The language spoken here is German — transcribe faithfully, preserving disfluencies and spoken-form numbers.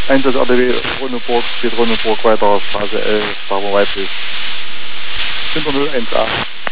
Einsatz R D W Ronneburg, steht Ronneburg weiter, Phase elf, Starber weiblich. Hinter null eins acht.